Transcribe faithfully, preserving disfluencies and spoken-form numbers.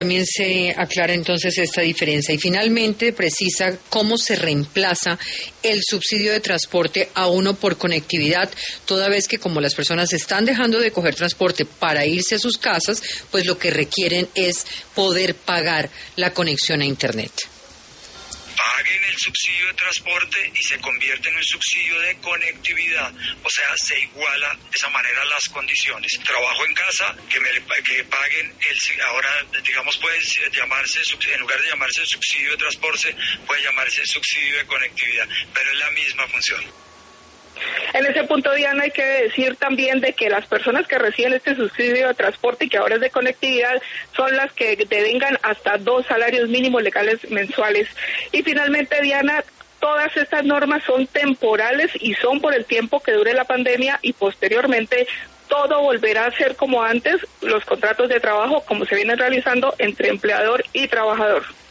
También se aclara entonces esta diferencia y finalmente precisa cómo se reemplaza el subsidio de transporte a uno por conectividad, toda vez que como las personas están dejando de coger transporte para irse a sus casas, pues lo que requieren es poder pagar la conexión a Internet. Paguen el subsidio de transporte y se convierte en un subsidio de conectividad, o sea, se iguala de esa manera las condiciones. Trabajo en casa, que me que paguen el, ahora digamos puede llamarse, en lugar de llamarse subsidio de transporte, puede llamarse subsidio de conectividad, pero es la misma función. En ese punto, Diana, hay que decir también de que las personas que reciben este subsidio de transporte y que ahora es de conectividad son las que devengan hasta dos salarios mínimos legales mensuales. Y finalmente, Diana, todas estas normas son temporales y son por el tiempo que dure la pandemia y posteriormente todo volverá a ser como antes, los contratos de trabajo como se vienen realizando entre empleador y trabajador.